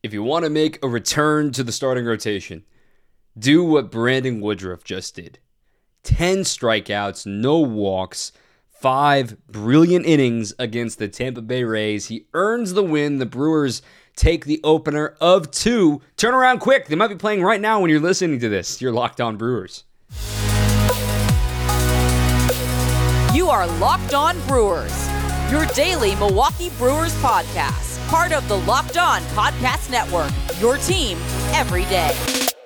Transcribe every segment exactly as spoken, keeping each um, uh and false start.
If you want to make a return to the starting rotation, do what Brandon Woodruff just did. ten strikeouts, no walks, five brilliant innings against the Tampa Bay Rays. He earns the win. The Brewers take the opener of two. Turn around quick. They might be playing right now when you're listening to this. You're Locked On Brewers. You are Locked On Brewers, your daily Milwaukee Brewers podcast. Part of the Locked On Podcast Network, your team every day.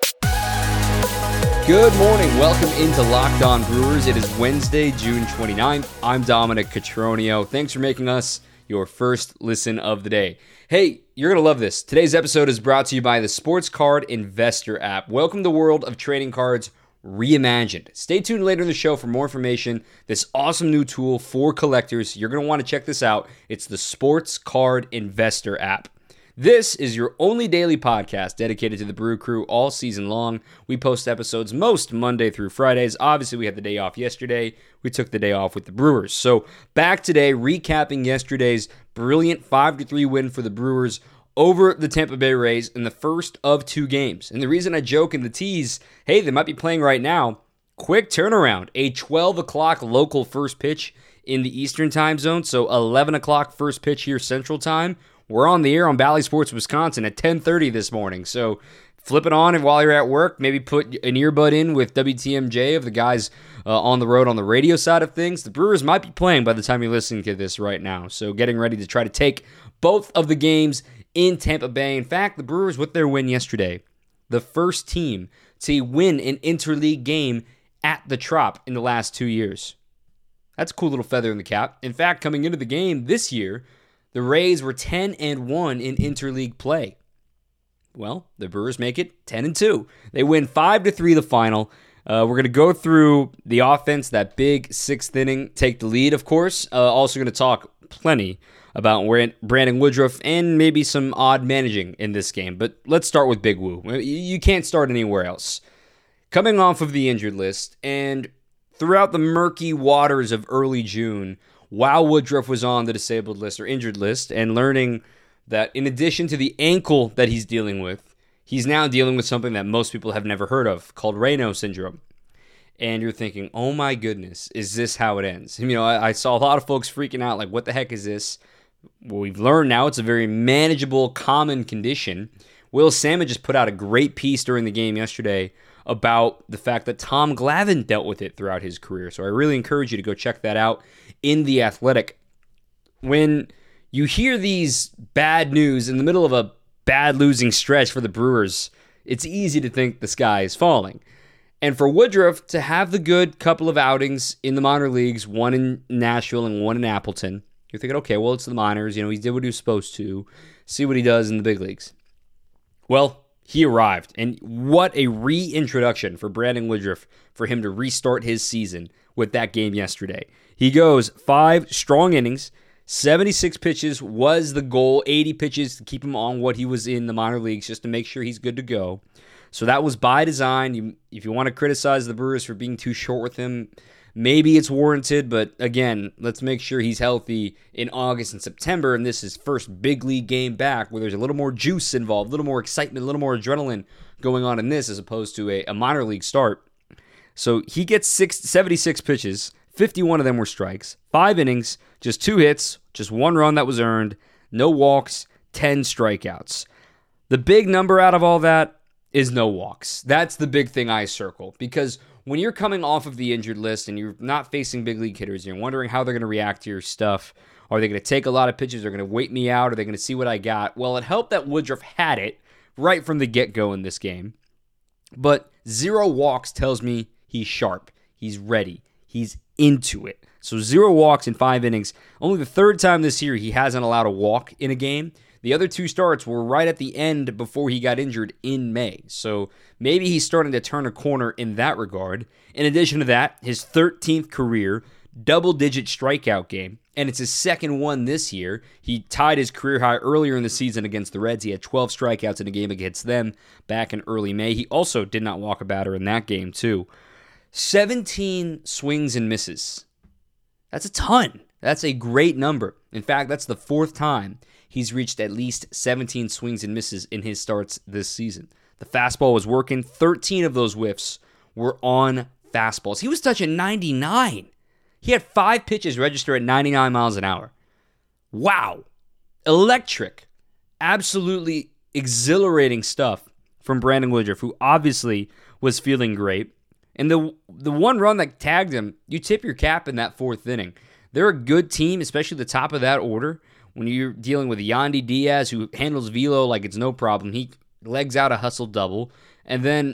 Good morning. Welcome into Locked On Brewers. It is Wednesday, June twenty-ninth. I'm Dominic Cotroneo. Thanks for making us your first listen of the day. Hey, you're going to love this. Today's episode is brought to you by the Sports Card Investor app. Welcome to the world of trading cards reimagined. Stay tuned later in the show for more information. This awesome new tool for collectors. You're going to want to check this out. It's the Sports Card Investor app. This is your only daily podcast dedicated to the Brew Crew all season long. We post episodes most Monday through Fridays. Obviously, we had the day off yesterday. We took the day off with the Brewers. So back today, recapping yesterday's brilliant five to three win for the Brewers over the Tampa Bay Rays in the first of two games. And the reason I joke in the tease, hey, they might be playing right now, quick turnaround. A twelve o'clock local first pitch in the Eastern time zone, so eleven o'clock first pitch here Central time. We're on the air on Bally Sports Wisconsin at ten thirty this morning, so flip it on, and while you're at work, maybe put an earbud in with W T M J of the guys uh, on the road on the radio side of things. The Brewers might be playing by the time you're listening to this right now, so getting ready to try to take both of the games in Tampa Bay. In fact, the Brewers, with their win yesterday, the first team to win an interleague game at the Trop in the last two years. That's a cool little feather in the cap. In fact, coming into the game this year, the Rays were ten and one in interleague play. Well, the Brewers make it ten and two. They win five to three the final. Uh, we're going to go through the offense, that big sixth inning, take the lead, of course. Uh, also going to talk plenty about Brandon Woodruff and maybe some odd managing in this game. But let's start with Big Woo. You can't start anywhere else. Coming off of the injured list, and throughout the murky waters of early June, while Woodruff was on the disabled list or injured list, and learning that in addition to the ankle that he's dealing with, he's now dealing with something that most people have never heard of, called Raynaud syndrome. And you're thinking, oh my goodness, is this how it ends? You know, I, I saw a lot of folks freaking out, like, what the heck is this? Well, we've learned now it's a very manageable, common condition. Will Sammon just put out a great piece during the game yesterday about the fact that Tom Glavine dealt with it throughout his career. So I really encourage you to go check that out in The Athletic. When you hear these bad news in the middle of a bad losing stretch for the Brewers, it's easy to think the sky is falling. And for Woodruff to have the good couple of outings in the minor leagues, one in Nashville and one in Appleton, you're thinking, okay, well, it's the minors. You know, he did what he was supposed to. See what he does in the big leagues. Well, he arrived. And what a reintroduction for Brandon Woodruff for him to restart his season with that game yesterday. He goes five strong innings. seventy-six pitches was the goal. eighty pitches to keep him on what he was in the minor leagues just to make sure he's good to go. So that was by design. You, if you want to criticize the Brewers for being too short with him, maybe it's warranted, but again, let's make sure he's healthy in August and September, and this is his first big league game back where there's a little more juice involved, a little more excitement, a little more adrenaline going on in this as opposed to a, a minor league start. So he gets six, seventy-six pitches, fifty-one of them were strikes, five innings, just two hits, just one run that was earned, no walks, ten strikeouts. The big number out of all that is no walks. That's the big thing I circle, because when you're coming off of the injured list and you're not facing big league hitters, you're wondering how they're going to react to your stuff. Are they going to take a lot of pitches? Are they going to wait me out? Are they going to see what I got? Well, it helped that Woodruff had it right from the get-go in this game. But zero walks tells me he's sharp. He's ready. He's into it. So zero walks in five innings. Only the third time this year he hasn't allowed a walk in a game. The other two starts were right at the end before he got injured in May. So maybe he's starting to turn a corner in that regard. In addition to that, his thirteenth career double-digit strikeout game, and it's his second one this year. He tied his career high earlier in the season against the Reds. He had twelve strikeouts in a game against them back in early May. He also did not walk a batter in that game, too. seventeen swings and misses. That's a ton. That's a great number. In fact, that's the fourth time he's reached at least seventeen swings and misses in his starts this season. The fastball was working. thirteen of those whiffs were on fastballs. He was touching ninety-nine. He had five pitches register at ninety-nine miles an hour. Wow. Electric. Absolutely exhilarating stuff from Brandon Woodruff, who obviously was feeling great. And the the one run that tagged him, you tip your cap in that fourth inning. They're a good team, especially the top of that order. When you're dealing with Yandy Diaz, who handles velo like it's no problem. He legs out a hustle double. And then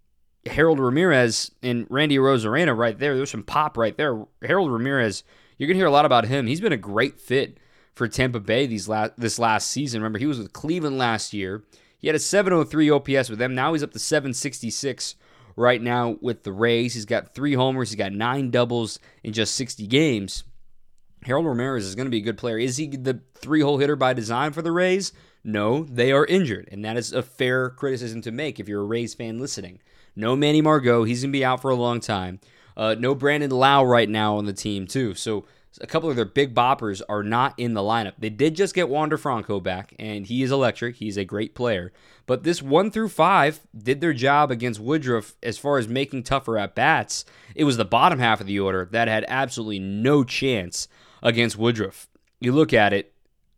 Harold Ramirez and Randy Arozarena right there. There's some pop right there. Harold Ramirez, you're going to hear a lot about him. He's been a great fit for Tampa Bay these last, this last season. Remember, he was with Cleveland last year. He had a seven oh three O P S with them. Now he's up to seven sixty-six right now with the Rays. He's got three homers. He's got nine doubles in just sixty games. Harold Ramirez is going to be a good player. Is he the three-hole hitter by design for the Rays? No, they are injured, and that is a fair criticism to make if you're a Rays fan listening. No Manny Margot. He's going to be out for a long time. Uh, no Brandon Lau right now on the team, too. So a couple of their big boppers are not in the lineup. They did just get Wander Franco back, and he is electric. He's a great player. But this one through five did their job against Woodruff as far as making tougher at-bats. It was the bottom half of the order that had absolutely no chance against Woodruff. You look at it,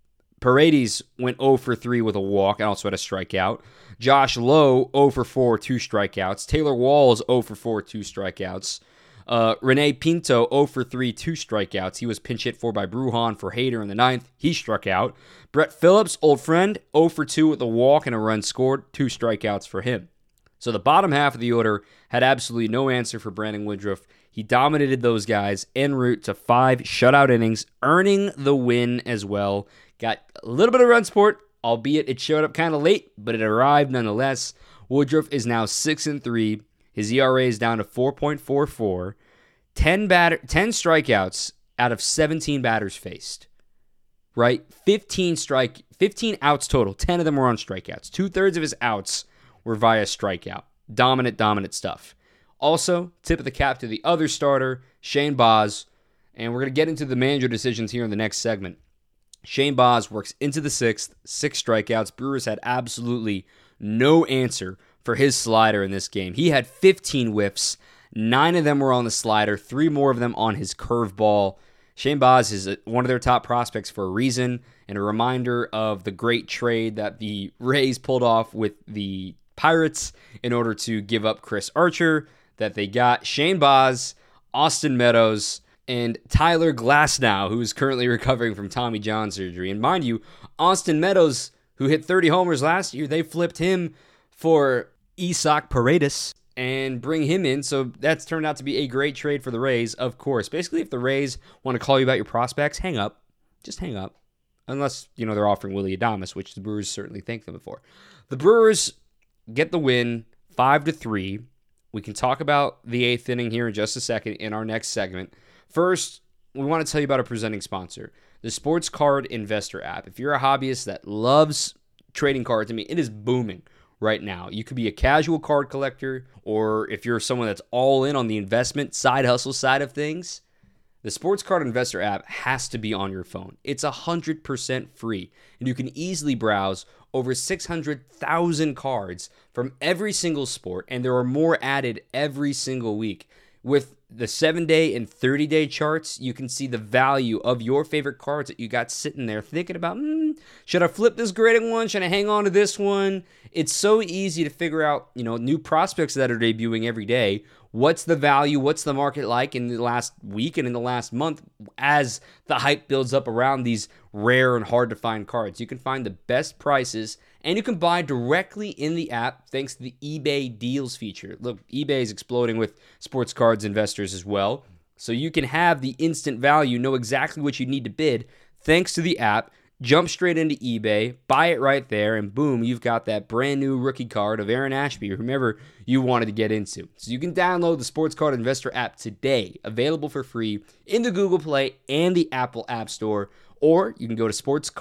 Paredes went oh for three with a walk and also had a strikeout. Josh Lowe, oh for four, two strikeouts. Taylor Walls, oh for four, two strikeouts. Uh, Rene Pinto, oh for three, two strikeouts. He was pinch hit for by Brujan for Hader in the ninth. He struck out. Brett Phillips, old friend, oh for two with a walk and a run scored. Two strikeouts for him. So the bottom half of the order had absolutely no answer for Brandon Woodruff. He dominated those guys en route to five shutout innings, earning the win as well. Got a little bit of run support, albeit it showed up kind of late, but it arrived nonetheless. Woodruff is now six and three. His E R A is down to four point four four. ten, batter, ten strikeouts out of seventeen batters faced. Right? fifteen strike, fifteen outs total. ten of them were on strikeouts. Two-thirds of his outs were via strikeout. Dominant, dominant stuff. Also, tip of the cap to the other starter, Shane Baz. And we're going to get into the manager decisions here in the next segment. Shane Baz works into the sixth, six strikeouts. Brewers had absolutely no answer for his slider in this game. He had fifteen whiffs. Nine of them were on the slider, three more of them on his curveball. Shane Baz is one of their top prospects for a reason, and a reminder of the great trade that the Rays pulled off with the Pirates in order to give up Chris Archer, that they got Shane Baz, Austin Meadows, and Tyler Glasnow, who is currently recovering from Tommy John surgery. And mind you, Austin Meadows, who hit thirty homers last year, they flipped him for Isaac Paredes and bring him in. So that's turned out to be a great trade for the Rays, of course. Basically, if the Rays want to call you about your prospects, hang up. Just hang up. Unless, you know, they're offering Willy Adames, which the Brewers certainly thank them for. The Brewers get the win five to three. We can talk about the eighth inning here in just a second in our next segment. First, we want to tell you about a presenting sponsor, the Sports Card Investor app. If you're a hobbyist that loves trading cards, I mean, it is booming right now. You could be a casual card collector, or if you're someone that's all in on the investment side hustle side of things, the Sports Card Investor app has to be on your phone. It's one hundred percent free, and you can easily browse over six hundred thousand cards from every single sport, and there are more added every single week. With the seven-day and thirty-day charts, you can see the value of your favorite cards that you got sitting there thinking about, hmm, should I flip this grading one? Should I hang on to this one? It's so easy to figure out, you know, new prospects that are debuting every day. What's the value? What's the market like in the last week and in the last month as the hype builds up around these rare and hard-to-find cards? You can find the best prices, and you can buy directly in the app thanks to the eBay Deals feature. Look, eBay is exploding with sports cards investors as well, so you can have the instant value, know exactly what you need to bid thanks to the app. Jump straight into eBay, buy it right there, and boom, you've got that brand new rookie card of Aaron Ashby or whomever you wanted to get into. So you can download the Sports Card Investor app today, available for free in the Google Play and the Apple App Store, or you can go to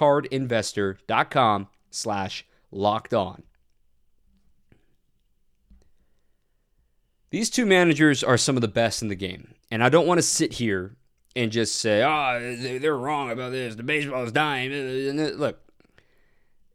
sportscardinvestor.com slash locked on. These two managers are some of the best in the game, and I don't want to sit here and just say, oh, they're wrong about this. The baseball is dying. Look,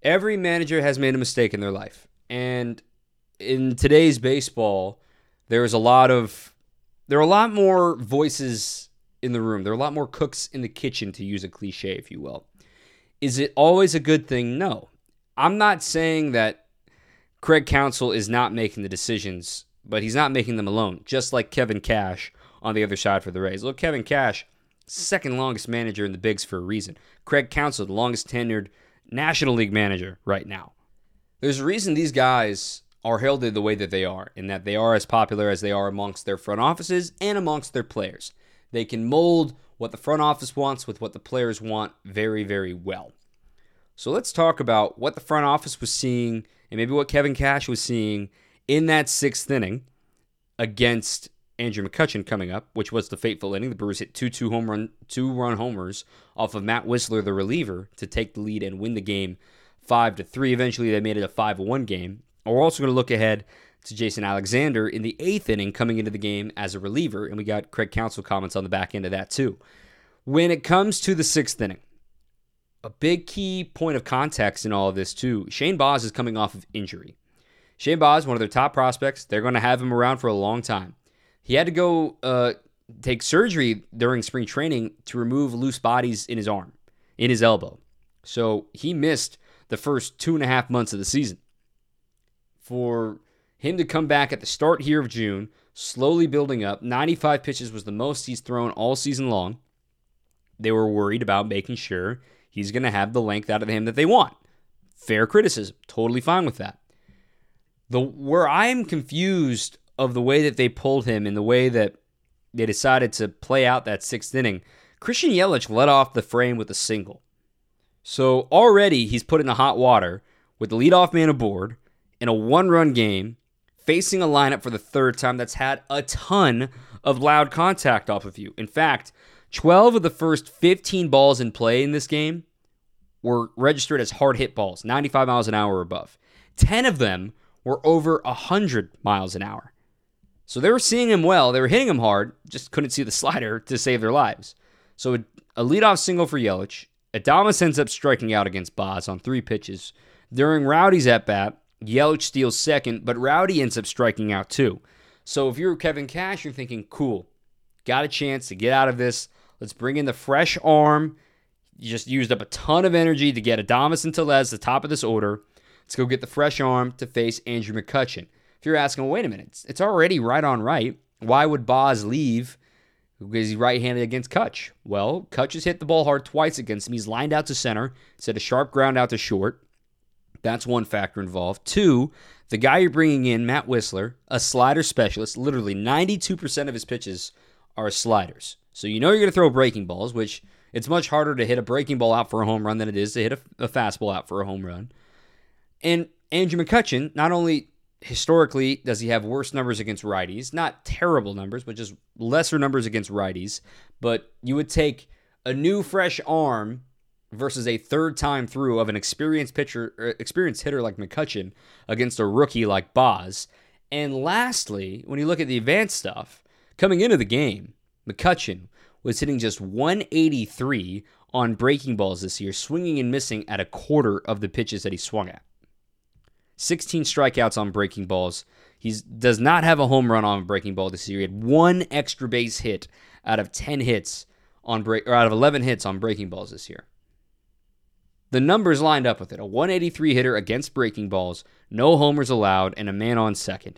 Every manager has made a mistake in their life. And in today's baseball, there's a lot of there are a lot more voices in the room. There are a lot more cooks in the kitchen, to use a cliche, if you will. Is it always a good thing? No. I'm not saying that Craig Counsell is not making the decisions, but he's not making them alone, just like Kevin Cash on the other side for the Rays. Look, Kevin Cash, second longest manager in the bigs for a reason. Craig Counsell, the longest tenured National League manager right now. There's a reason these guys are heralded the way that they are, in that they are as popular as they are amongst their front offices and amongst their players. They can mold what the front office wants with what the players want very, very well. So let's talk about what the front office was seeing and maybe what Kevin Cash was seeing in that sixth inning against Andrew McCutchen coming up, which was the fateful inning. The Brewers hit two two home run, two-run homers off of Matt Wisler, the reliever, to take the lead and win the game five to three. Eventually, they made it a five to one game. We're also going to look ahead to Jason Alexander in the eighth inning coming into the game as a reliever, and we got Craig Counsell comments on the back end of that too. When it comes to the sixth inning, a big key point of context in all of this too, Shane Baz is coming off of injury. Shane Baz, one of their top prospects, they're going to have him around for a long time. He had to go uh, take surgery during spring training to remove loose bodies in his arm, in his elbow. So he missed the first two and a half months of the season. For him to come back at the start here of June, slowly building up, ninety-five pitches was the most he's thrown all season long. They were worried about making sure he's going to have the length out of him that they want. Fair criticism. Totally fine with that. The where I am confused of the way that they pulled him and the way that they decided to play out that sixth inning, Christian Yelich let off the frame with a single. So already he's put in the hot water with the leadoff man aboard in a one-run game, facing a lineup for the third time that's had a ton of loud contact off of you. In fact, twelve of the first fifteen balls in play in this game were registered as hard hit balls, ninety-five miles an hour or above. ten of them were over one hundred miles an hour. So they were seeing him well. They were hitting him hard, just couldn't see the slider to save their lives. So a, a leadoff single for Yelich. Adames ends up striking out against Baz on three pitches. During Rowdy's at-bat, Yelich steals second, but Rowdy ends up striking out too. So if you're Kevin Cash, you're thinking, cool, got a chance to get out of this. Let's bring in the fresh arm. You just used up a ton of energy to get Adames and Tellez, the top of this order. Let's go get the fresh arm to face Andrew McCutchen. If you're asking, well, wait a minute, it's, it's already right on right. Why would Baz leave? Because he's right-handed against Kutch. Well, Kutch has hit the ball hard twice against him. He's lined out to center. He's had a sharp ground out to short. That's one factor involved. Two, the guy you're bringing in, Matt Wisler, a slider specialist, literally ninety-two percent of his pitches are sliders. So you know you're going to throw breaking balls, which it's much harder to hit a breaking ball out for a home run than it is to hit a, a fastball out for a home run. And Andrew McCutchen, not only historically does he have worse numbers against righties, not terrible numbers, but just lesser numbers against righties, but you would take a new fresh arm versus a third time through of an experienced pitcher, er, experienced hitter like McCutchen against a rookie like Baz. And lastly, when you look at the advanced stuff, coming into the game, McCutchen was hitting just one eighty-three on breaking balls this year, swinging and missing at a quarter of the pitches that he swung at. sixteen strikeouts on breaking balls. He does not have a home run on a breaking ball this year. He had one extra base hit out of ten hits on break, or out of eleven hits on breaking balls this year. The numbers lined up with it. A one eighty-three hitter against breaking balls, no homers allowed, and a man on second.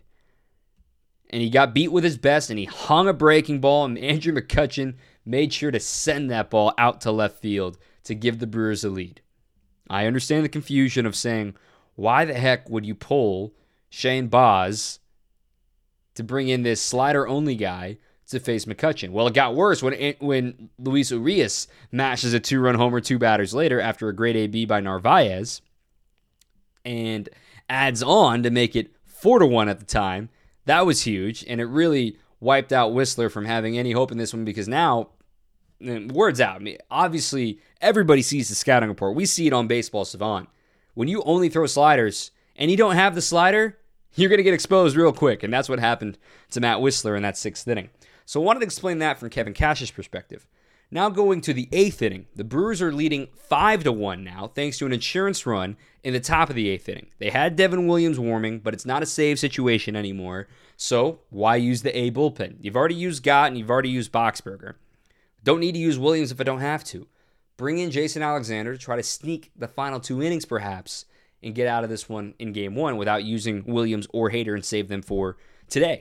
And he got beat with his best, and he hung a breaking ball, and Andrew McCutchen made sure to send that ball out to left field to give the Brewers a lead. I understand the confusion of saying, why the heck would you pull Shane Baz to bring in this slider-only guy to face McCutchen? Well, it got worse when when Luis Urias mashes a two-run homer two batters later after a great A B by Narvaez and adds on to make it four to one at the time. That was huge, and it really wiped out Wisler from having any hope in this one because now, word's out. I mean, obviously, everybody sees the scouting report. We see it on Baseball Savant. When you only throw sliders and you don't have the slider, you're going to get exposed real quick, and that's what happened to Matt Wisler in that sixth inning. So I wanted to explain that from Kevin Cash's perspective. Now going to the eighth inning, the Brewers are leading five to one now, thanks to an insurance run in the top of the eighth inning. They had Devin Williams warming, but it's not a save situation anymore, so why use the A bullpen? You've already used Gott and you've already used Boxberger. Don't need to use Williams if I don't have to. Bring in Jason Alexander to try to sneak the final two innings perhaps and get out of this one in game one without using Williams or Hader and save them for today.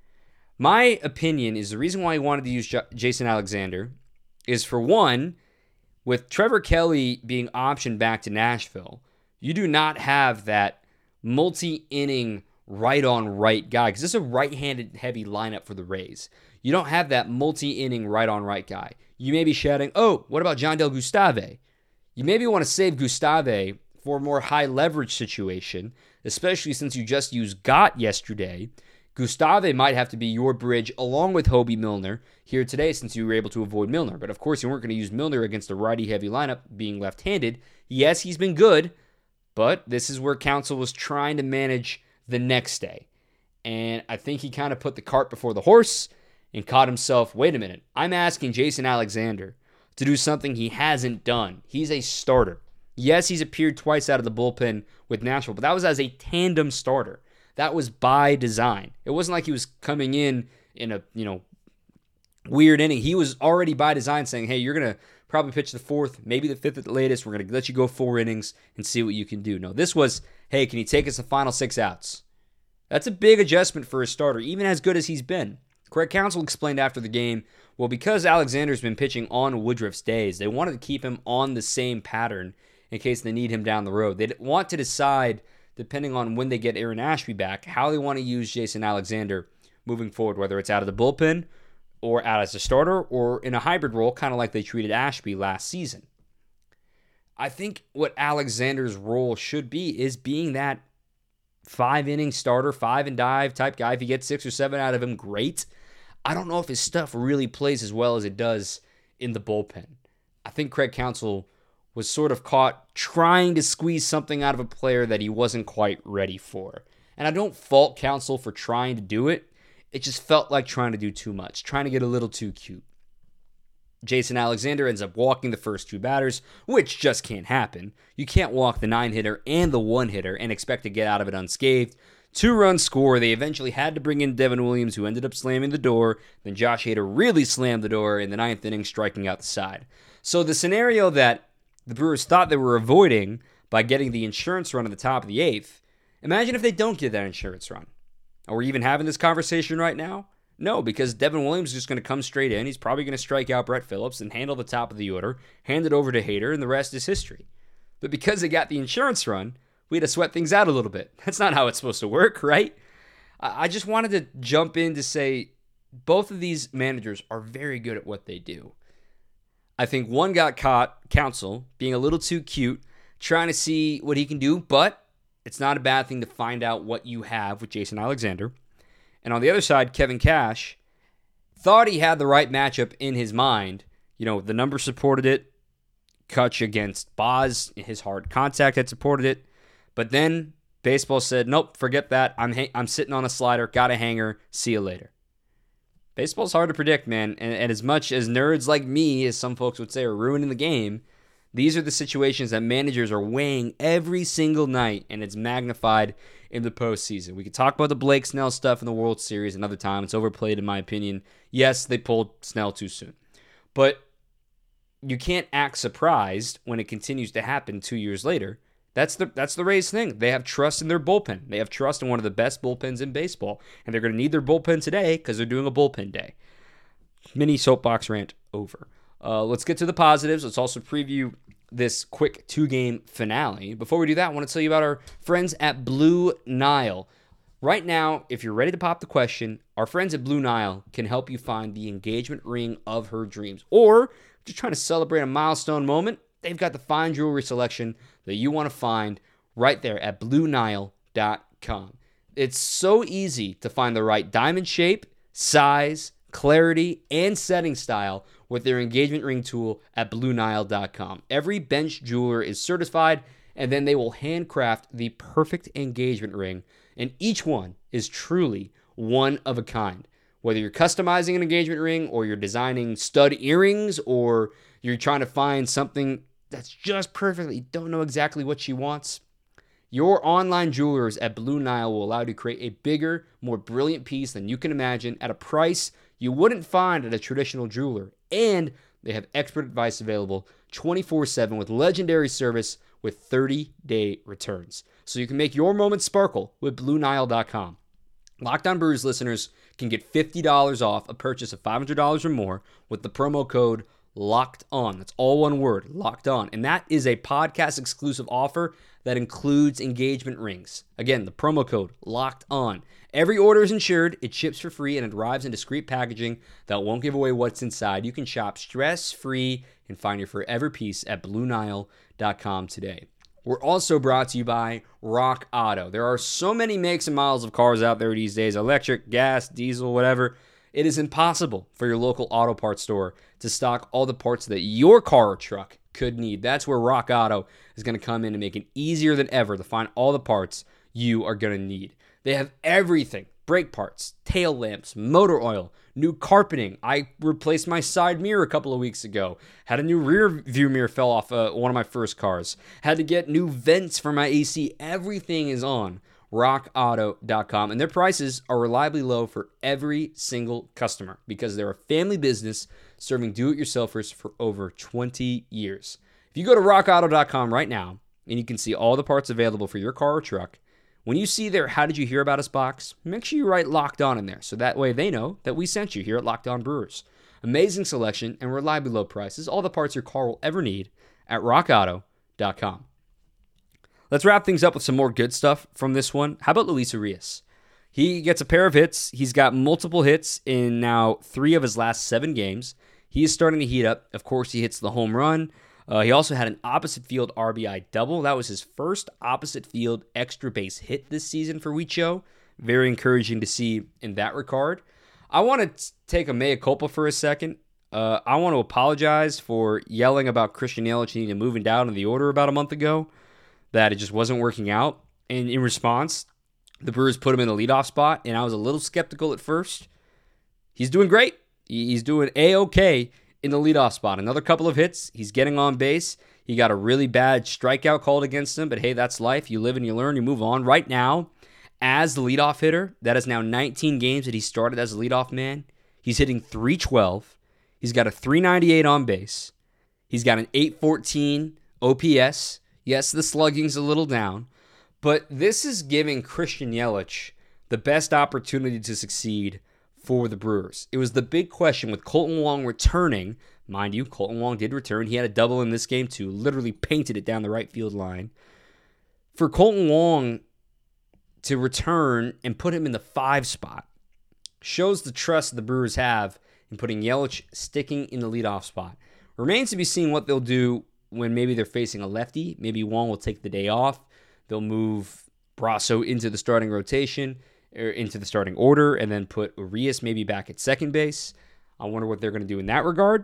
My opinion is the reason why I wanted to use J- Jason Alexander is, for one, with Trevor Kelly being optioned back to Nashville, you do not have that multi-inning right-on-right guy, because this is a right-handed heavy lineup for the Rays. You don't have that multi-inning right-on-right guy. You may be shouting, oh, what about John Del Gustave? You maybe want to save Gustave for a more high-leverage situation, especially since you just used Gott yesterday. Gustave might have to be your bridge along with Hobie Milner here today, since you were able to avoid Milner. But of course, you weren't going to use Milner against a righty-heavy lineup being left-handed. Yes, he's been good, but this is where Counsell was trying to manage the next day. And I think he kind of put the cart before the horse and caught himself, wait a minute, I'm asking Jason Alexander to do something he hasn't done. He's a starter. Yes, he's appeared twice out of the bullpen with Nashville, but that was as a tandem starter. That was by design. It wasn't like he was coming in in a, you know, weird inning. He was already by design saying, hey, you're going to probably pitch the fourth, maybe the fifth at the latest. We're going to let you go four innings and see what you can do. No, this was, hey, can you take us the final six outs? That's a big adjustment for a starter, even as good as he's been. Craig Counsell explained after the game, well, because Alexander's been pitching on Woodruff's days, they wanted to keep him on the same pattern in case they need him down the road. They want to decide, depending on when they get Aaron Ashby back, how they want to use Jason Alexander moving forward, whether it's out of the bullpen or out as a starter or in a hybrid role, kind of like they treated Ashby last season. I think what Alexander's role should be is being that five-inning starter, five-and-dive type guy. If you get six or seven out of him, great. I don't know if his stuff really plays as well as it does in the bullpen. I think Craig Counsell was sort of caught trying to squeeze something out of a player that he wasn't quite ready for. And I don't fault Counsell for trying to do it. It just felt like trying to do too much, trying to get a little too cute. Jason Alexander ends up walking the first two batters, which just can't happen. You can't walk the nine-hitter and the one-hitter and expect to get out of it unscathed. Two-run score. They eventually had to bring in Devin Williams, who ended up slamming the door. Then Josh Hader really slammed the door in the ninth inning, striking out the side. So the scenario that the Brewers thought they were avoiding by getting the insurance run at the top of the eighth, imagine if they don't get that insurance run. Are we even having this conversation right now? No, because Devin Williams is just going to come straight in. He's probably going to strike out Brett Phillips and handle the top of the order, hand it over to Hader, and the rest is history. But because they got the insurance run, we had to sweat things out a little bit. That's not how it's supposed to work, right? I just wanted to jump in to say both of these managers are very good at what they do. I think one got caught, Counsell, being a little too cute, trying to see what he can do, but it's not a bad thing to find out what you have with Jason Alexander. And on the other side, Kevin Cash thought he had the right matchup in his mind. You know, the numbers supported it. Kutch against Boz, his hard contact had supported it. But then baseball said, nope, forget that. I'm ha- I'm sitting on a slider, got a hanger, see you later. Baseball's hard to predict, man. And, and as much as nerds like me, as some folks would say, are ruining the game, these are the situations that managers are weighing every single night, and it's magnified in the postseason. We could talk about the Blake Snell stuff in the World Series another time. It's overplayed, in my opinion. Yes, they pulled Snell too soon. But you can't act surprised when it continues to happen two years later. That's the that's the Rays thing. They have trust in their bullpen. They have trust in one of the best bullpens in baseball. And they're going to need their bullpen today because they're doing a bullpen day. Mini soapbox rant over. Uh, let's get to the positives. Let's also preview this quick two-game finale. Before we do that, I want to tell you about our friends at Blue Nile. Right now, if you're ready to pop the question, our friends at Blue Nile can help you find the engagement ring of her dreams. Or, just trying to celebrate a milestone moment, they've got the fine jewelry selection that you want to find right there at blue nile dot com. It's so easy to find the right diamond shape, size, clarity, and setting style with their engagement ring tool at blue nile dot com. Every bench jeweler is certified, and then they will handcraft the perfect engagement ring, and each one is truly one of a kind. Whether you're customizing an engagement ring or you're designing stud earrings or you're trying to find something that's just perfect, you don't know exactly what she wants, your online jewelers at Blue Nile will allow you to create a bigger, more brilliant piece than you can imagine at a price you wouldn't find at a traditional jeweler. And they have expert advice available twenty-four seven with legendary service with thirty-day returns. So you can make your moment sparkle with Blue Nile dot com. Locked On Brewers listeners can get fifty dollars off a purchase of five hundred dollars or more with the promo code Locked On. That's all one word, Locked On. And that is a podcast exclusive offer that includes engagement rings. Again, the promo code Locked On. Every order is insured, it ships for free, and it arrives in discreet packaging that won't give away what's inside. You can shop stress-free and find your forever piece at Blue Nile dot com today. We're also brought to you by Rock Auto. There are so many makes and models of cars out there these days, electric, gas, diesel, whatever. It is impossible for your local auto parts store to stock all the parts that your car or truck could need. That's where Rock Auto is going to come in and make it easier than ever to find all the parts you are going to need. They have everything: brake parts, tail lamps, motor oil, new carpeting. I replaced my side mirror a couple of weeks ago. Had a new rear view mirror fell off uh, one of my first cars. Had to get new vents for my A C. Everything is on rock auto dot com, and their prices are reliably low for every single customer because they're a family business serving do-it-yourselfers for over twenty years. If you go to rock auto dot com right now, and you can see all the parts available for your car or truck, when you see their How Did You Hear About Us box, make sure you write Locked On in there, so that way they know that we sent you here at Locked On Brewers. Amazing selection and reliably low prices, all the parts your car will ever need at rock auto dot com. Let's wrap things up with some more good stuff from this one. How about Luis Urias? He gets a pair of hits. He's got multiple hits in now three of his last seven games. He is starting to heat up. Of course, he hits the home run. Uh, he also had an opposite field R B I double. That was his first opposite field extra base hit this season for Huicho. Very encouraging to see in that regard. I want to take a mea culpa for a second. Uh, I want to apologize for yelling about Christian Yelich needing to move down in the order about a month ago, that it just wasn't working out. And in response, the Brewers put him in the leadoff spot, and I was a little skeptical at first. He's doing great. He's doing A-okay in the leadoff spot. Another couple of hits. He's getting on base. He got a really bad strikeout called against him, but hey, that's life. You live and you learn. You move on. Right now, as the leadoff hitter, that is now nineteen games that he started as a leadoff man. He's hitting three twelve. He's got a three ninety-eight on base. He's got an eight fourteen O P S. Yes, the slugging's a little down, but this is giving Christian Yelich the best opportunity to succeed for the Brewers. It was the big question with Kolten Wong returning. Mind you, Kolten Wong did return. He had a double in this game too, literally painted it down the right field line. For Kolten Wong to return and put him in the five spot shows the trust the Brewers have in putting Yelich sticking in the leadoff spot. Remains to be seen what they'll do when maybe they're facing a lefty. Maybe Wong will take the day off. They'll move Brasso into the starting rotation, or into the starting order, and then put Urias maybe back at second base. I wonder what they're going to do in that regard.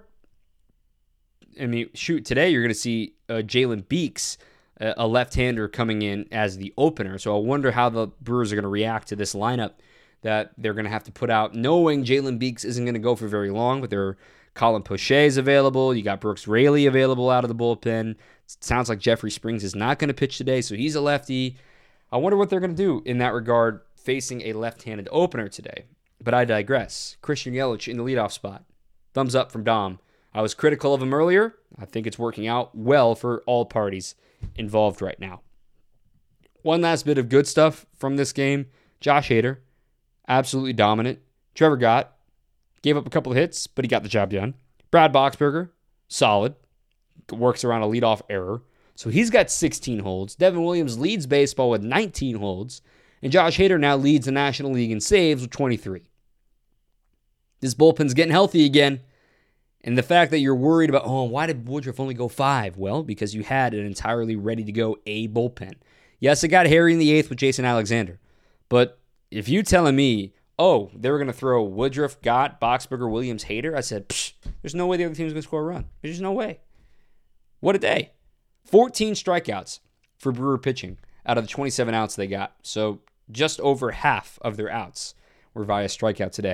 I mean, shoot, today you're going to see uh, Jalen Beeks, uh, a left-hander, coming in as the opener. So I wonder how the Brewers are going to react to this lineup that they're going to have to put out, knowing Jalen Beeks isn't going to go for very long, but they're Colin Poche is available. You got Brooks Raley available out of the bullpen. It sounds like Jeffrey Springs is not going to pitch today, so he's a lefty. I wonder what they're going to do in that regard, facing a left-handed opener today. But I digress. Christian Yelich in the leadoff spot. Thumbs up from Dom. I was critical of him earlier. I think it's working out well for all parties involved right now. One last bit of good stuff from this game. Josh Hader, absolutely dominant. Trevor Gott gave up a couple of hits, but he got the job done. Brad Boxberger, solid. Works around a leadoff error. So he's got sixteen holds. Devin Williams leads baseball with nineteen holds. And Josh Hader now leads the National League in saves with twenty-three. This bullpen's getting healthy again. And the fact that you're worried about, oh, why did Woodruff only go five? Well, because you had an entirely ready-to-go A bullpen. Yes, it got hairy in the eighth with Jason Alexander. But if you telling me, oh, they were going to throw Woodruff, Gott, Boxberger, Williams, Hader, I said, psh, there's no way the other team's going to score a run. There's just no way. What a day. fourteen strikeouts for Brewer pitching out of the twenty-seven outs they got. So just over half of their outs were via strikeout today.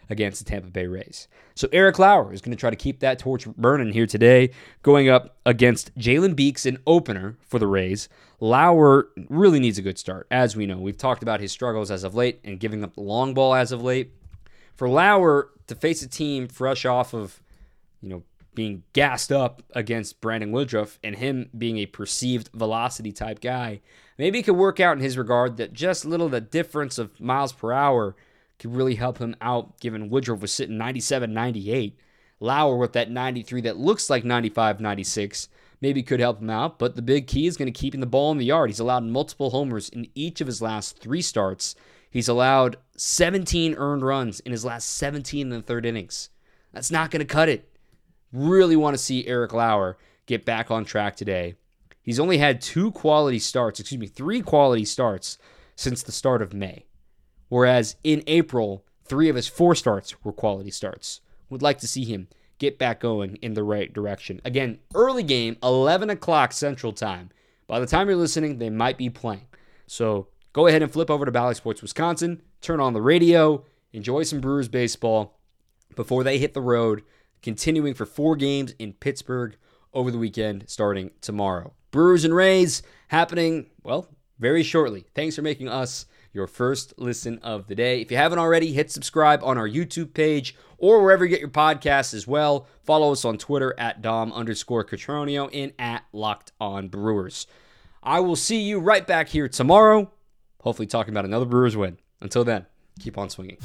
against the Tampa Bay Rays. So Eric Lauer is going to try to keep that torch burning here today, going up against Jalen Beeks, an opener for the Rays. Lauer really needs a good start, as we know. We've talked about his struggles as of late and giving up the long ball as of late. For Lauer to face a team fresh off of, you know, being gassed up against Brandon Woodruff and him being a perceived velocity type guy, maybe it could work out in his regard that just little the difference of miles per hour could really help him out, given Woodruff was sitting ninety-seven, ninety-eight. Lauer with that ninety-three that looks like ninety-five, ninety-six maybe could help him out, but the big key is going to keeping the ball in the yard. He's allowed multiple homers in each of his last three starts. He's allowed seventeen earned runs in his last seventeen in the third innings. That's not going to cut it. Really want to see Eric Lauer get back on track today. He's only had two quality starts, excuse me, three quality starts since the start of May. Whereas in April, three of his four starts were quality starts. Would like to see him get back going in the right direction. Again, early game, eleven o'clock Central Time. By the time you're listening, they might be playing. So go ahead and flip over to Bally Sports Wisconsin, turn on the radio, enjoy some Brewers baseball before they hit the road, continuing for four games in Pittsburgh over the weekend starting tomorrow. Brewers and Rays happening, well, very shortly. Thanks for making us your first listen of the day. If you haven't already, hit subscribe on our YouTube page or wherever you get your podcasts as well. Follow us on Twitter at Dom underscore Catronio and at Locked On Brewers. I will see you right back here tomorrow, hopefully talking about another Brewers win. Until then, keep on swinging.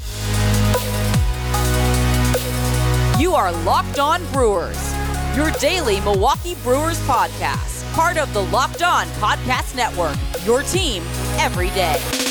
You are Locked On Brewers, your daily Milwaukee Brewers podcast, part of the Locked On Podcast Network, your team every day.